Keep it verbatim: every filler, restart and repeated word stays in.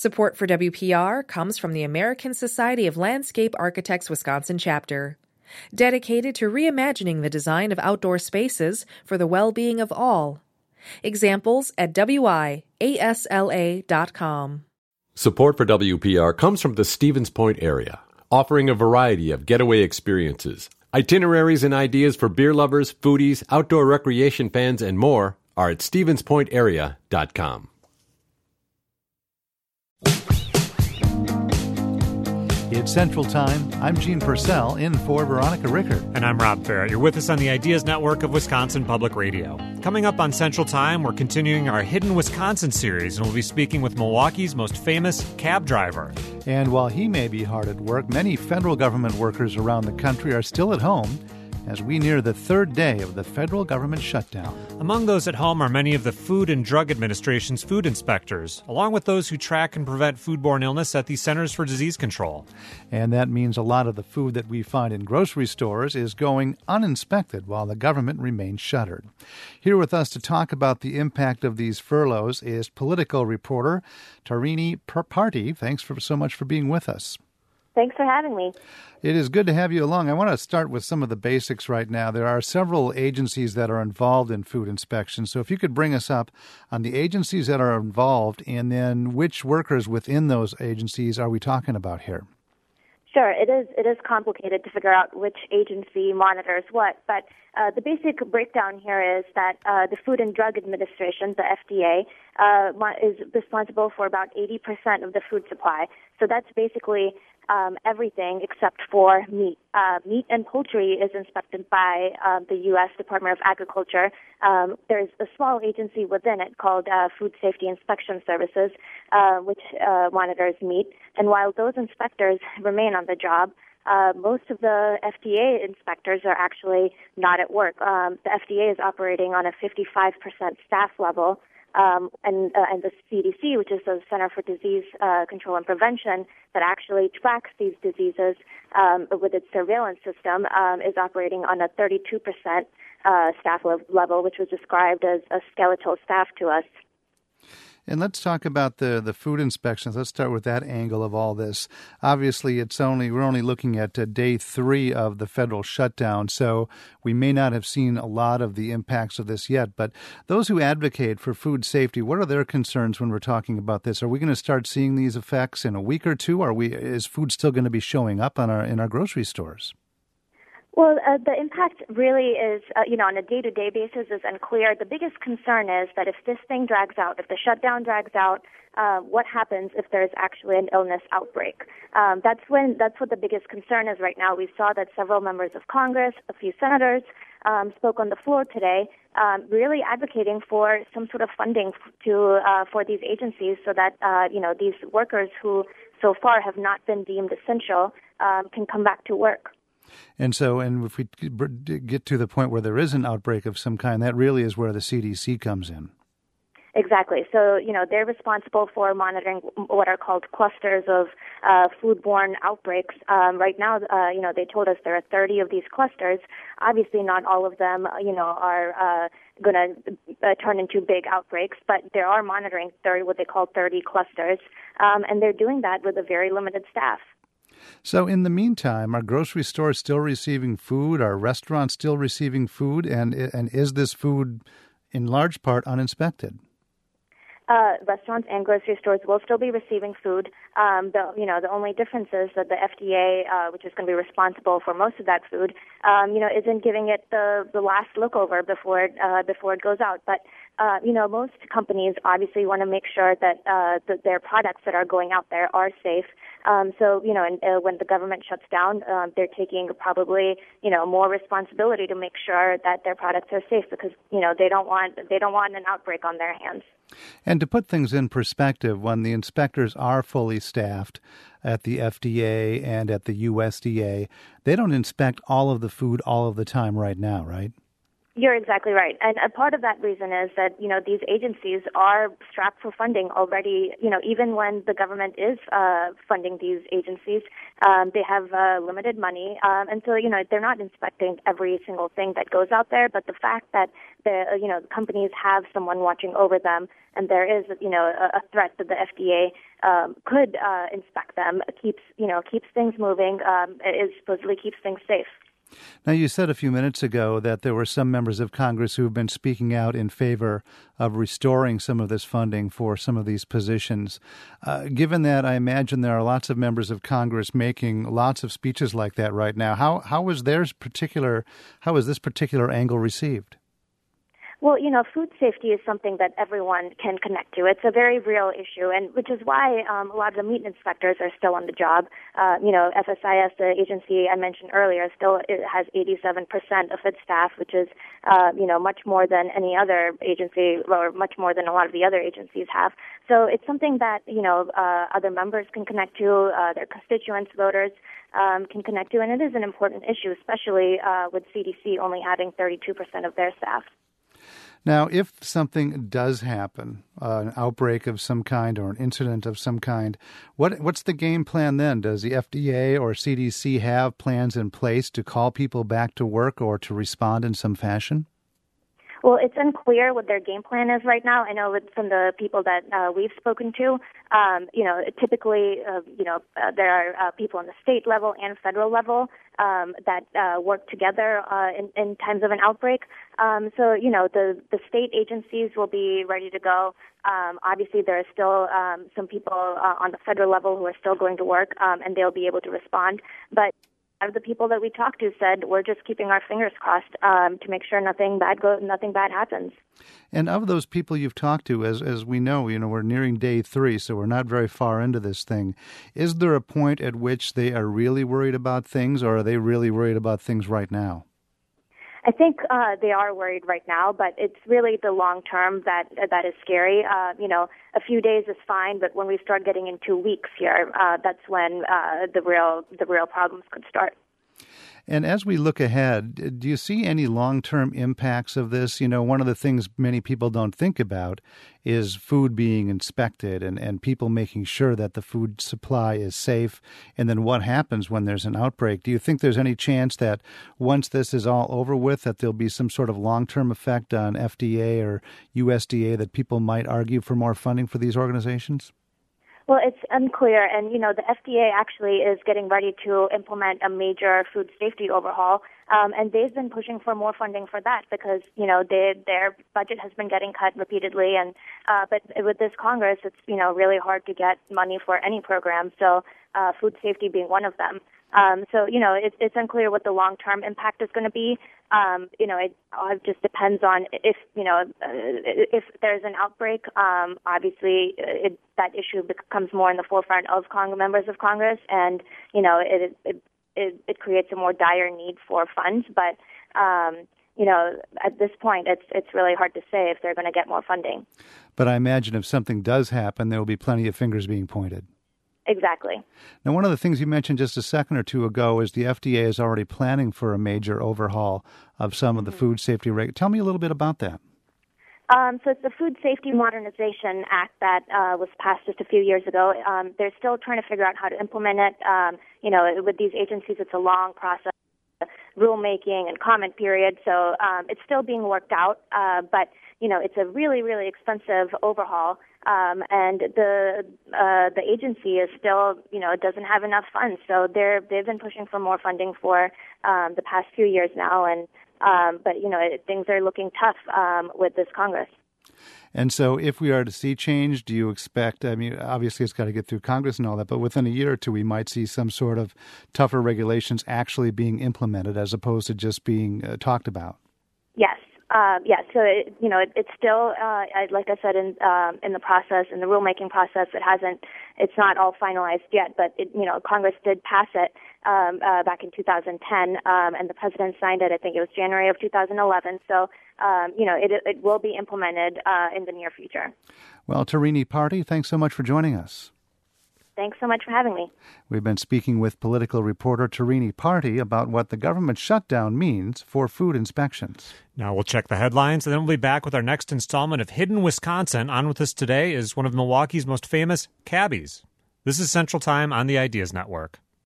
Support for W P R comes from the American Society of Landscape Architects Wisconsin chapter, dedicated to reimagining the design of outdoor spaces for the well-being of all. Examples at W I A S L A dot com. Support for W P R comes from the Stevens Point area, offering a variety of getaway experiences. Itineraries and ideas for beer lovers, foodies, outdoor recreation fans, and more are at stevens point area dot com. It's Central Time. I'm Gene Purcell, in for Veronica Rickert. And I'm Rob Farrett. You're with us on the Ideas Network of Wisconsin Public Radio. Coming up on Central Time, we're continuing our Hidden Wisconsin series, and we'll be speaking with Milwaukee's most famous cab driver. And while he may be hard at work, many federal government workers around the country are still at home as we near the third day of the federal government shutdown. Among those at home are many of the Food and Drug Administration's food inspectors, along with those who track and prevent foodborne illness at the Centers for Disease Control. And that means a lot of the food that we find in grocery stores is going uninspected while the government remains shuttered. Here with us to talk about the impact of these furloughs is political reporter Tarini Parti. Thanks for so much for being with us. Thanks for having me. It is good to have you along. I want to start with some of the basics right now. There are several agencies that are involved in food inspection. So if you could bring us up on the agencies that are involved and then which workers within those agencies are we talking about here? Sure. It is it is complicated to figure out which agency monitors what, but uh, the basic breakdown here is that uh, the Food and Drug Administration, the F D A, uh, is responsible for about eighty percent of the food supply. So that's basically Um, everything except for meat. Uh, meat and poultry is inspected by um, the U S Department of Agriculture. Um, there's a small agency within it called uh, Food Safety Inspection Services, uh, which uh, monitors meat. And while those inspectors remain on the job, uh, most of the F D A inspectors are actually not at work. Um, the F D A is operating on a fifty-five percent staff level. Um, and, uh, and the C D C, which is the Center for Disease uh, Control and Prevention, that actually tracks these diseases um, with its surveillance system, um, is operating on a thirty-two percent uh, staff le- level, which was described as a skeletal staff to us. And let's talk about the, the food inspections. Let's start with that angle of all this. Obviously, it's only we're only looking at uh, day three of the federal shutdown, so we may not have seen a lot of the impacts of this yet. But those who advocate for food safety, what are their concerns when we're talking about this? Are we going to start seeing these effects in a week or two? Are we? Is food still going to be showing up on our in our grocery stores? Well, uh, the impact really is, uh, you know, on a day-to-day basis is unclear. The biggest concern is that if this thing drags out, if the shutdown drags out, uh, what happens if there's actually an illness outbreak? Um, that's when that's what the biggest concern is right now. We saw that several members of Congress, a few senators, um, spoke on the floor today, um, really advocating for some sort of funding to uh, for these agencies so that uh, you know these workers who so far have not been deemed essential um, can come back to work. And so, and if we get to the point where there is an outbreak of some kind, that really is where the C D C comes in. Exactly. So, you know, they're responsible for monitoring what are called clusters of uh, foodborne outbreaks. Um, right now, uh, you know, they told us there are thirty of these clusters. Obviously, not all of them, you know, are uh, going to uh, turn into big outbreaks, but they are monitoring thirty, what they call thirty clusters, um, and they're doing that with a very limited staff. So in the meantime, are grocery stores still receiving food? Are restaurants still receiving food? And and is this food in large part uninspected? Uh, restaurants and grocery stores will still be receiving food. Um, the you know the only difference is that the F D A, uh, which is going to be responsible for most of that food, um, you know, isn't giving it the, the last look over before it, uh, before it goes out. But uh, you know, most companies obviously want to make sure that uh, that their products that are going out there are safe. Um, so you know, and, uh, when the government shuts down, um, they're taking probably you know more responsibility to make sure that their products are safe because you know they don't want they don't want an outbreak on their hands. And to put things in perspective, when the inspectors are fully staffed at the F D A and at the U S D A, they don't inspect all of the food all of the time right now, right? You're exactly right. And a part of that reason is that, you know, these agencies are strapped for funding already. You know, even when the government is uh, funding these agencies, um, they have uh, limited money. Um, and so, you know, they're not inspecting every single thing that goes out there. But the fact that, the you know, companies have someone watching over them and there is, you know, a, a threat that the F D A um, could uh, inspect them keeps, you know, keeps things moving, um, is supposedly keeps things safe. Now, you said a few minutes ago that there were some members of Congress who have been speaking out in favor of restoring some of this funding for some of these positions. Uh, given that, I imagine there are lots of members of Congress making lots of speeches like that right now. How how was theirs particular? How was this particular angle received? Well, you know, food safety is something that everyone can connect to. It's a very real issue, and which is why um, a lot of the meat inspectors are still on the job. Uh, you know, F S I S, the agency I mentioned earlier, still it has eighty-seven percent of its staff, which is, uh, you know, much more than any other agency, or much more than a lot of the other agencies have. So it's something that, you know, uh, other members can connect to, uh, their constituents, voters um, can connect to, and it is an important issue, especially uh, with C D C only having thirty-two percent of their staff. Now, if something does happen, uh, an outbreak of some kind or an incident of some kind, what what's the game plan then? Does the F D A or C D C have plans in place to call people back to work or to respond in some fashion? Well, it's unclear what their game plan is right now. I know with, from the people that uh, we've spoken to, um, you know, typically, uh, you know, uh, there are uh, people on the state level and federal level um, that uh, work together uh, in, in times of an outbreak. Um, so, you know, the, the state agencies will be ready to go. Um, obviously, there are still um, some people uh, on the federal level who are still going to work, um, and they'll be able to respond. But of the people that we talked to said we're just keeping our fingers crossed um, to make sure nothing bad go nothing bad happens. And of those people you've talked to, as as we know, you know, we're nearing day three, so we're not very far into this thing. Is there a point at which they are really worried about things, or are they really worried about things right now? I think uh, they are worried right now, but it's really the long term that that is scary. Uh, you know, a few days is fine, but when we start getting into weeks here, uh, that's when uh, the real the real problems could start. And as we look ahead, do you see any long-term impacts of this? You know, one of the things many people don't think about is food being inspected and, and people making sure that the food supply is safe. And then what happens when there's an outbreak? Do you think there's any chance that once this is all over with, that there'll be some sort of long-term effect on F D A or U S D A that people might argue for more funding for these organizations? Well, it's unclear, and, you know, the F D A actually is getting ready to implement a major food safety overhaul, um, and they've been pushing for more funding for that because, you know, they, their budget has been getting cut repeatedly, and uh, but with this Congress, it's, you know, really hard to get money for any program, so uh, food safety being one of them. Um, so, you know, it, it's unclear what the long-term impact is going to be. Um, you know, it, it just depends on if, you know, uh, if there's an outbreak, um, obviously it, that issue becomes more in the forefront of Cong- members of Congress, and, you know, it, it, it, it creates a more dire need for funds. But, um, you know, at this point, it's it's really hard to say if they're going to get more funding. But I imagine if something does happen, there will be plenty of fingers being pointed. Exactly. Now, one of the things you mentioned just a second or two ago is the F D A is already planning for a major overhaul of some of the food safety reg. Tell me a little bit about that. Um, so it's the Food Safety Modernization Act that uh, was passed just a few years ago. Um, they're still trying to figure out how to implement it. Um, you know, with these agencies, it's a long process, rulemaking and comment period. So um, it's still being worked out. Uh, but, you know, it's a really, really expensive overhaul. Um, and the uh, the agency is still, you know, it doesn't have enough funds. So they're they've been pushing for more funding for um, the past few years now. And um, but you know, it, things are looking tough um, with this Congress. And so, if we are to see change, do you expect? I mean, obviously, it's got to get through Congress and all that, but within a year or two, we might see some sort of tougher regulations actually being implemented, as opposed to just being uh, talked about. Yes. Uh, yeah, so it, you know it, it's still, uh, like I said, in um, in the process, in the rulemaking process. It hasn't, it's not all finalized yet. But it, you know, Congress did pass it um, uh, back in two thousand ten, um, and the president signed it. I think it was January of two thousand eleven. So um, you know, it it will be implemented uh, in the near future. Well, Tarini Parti, thanks so much for joining us. Thanks so much for having me. We've been speaking with political reporter Tarini Parti about what the government shutdown means for food inspections. Now we'll check the headlines, and then we'll be back with our next installment of Hidden Wisconsin. On with us today is one of Milwaukee's most famous cabbies. This is Central Time on the Ideas Network.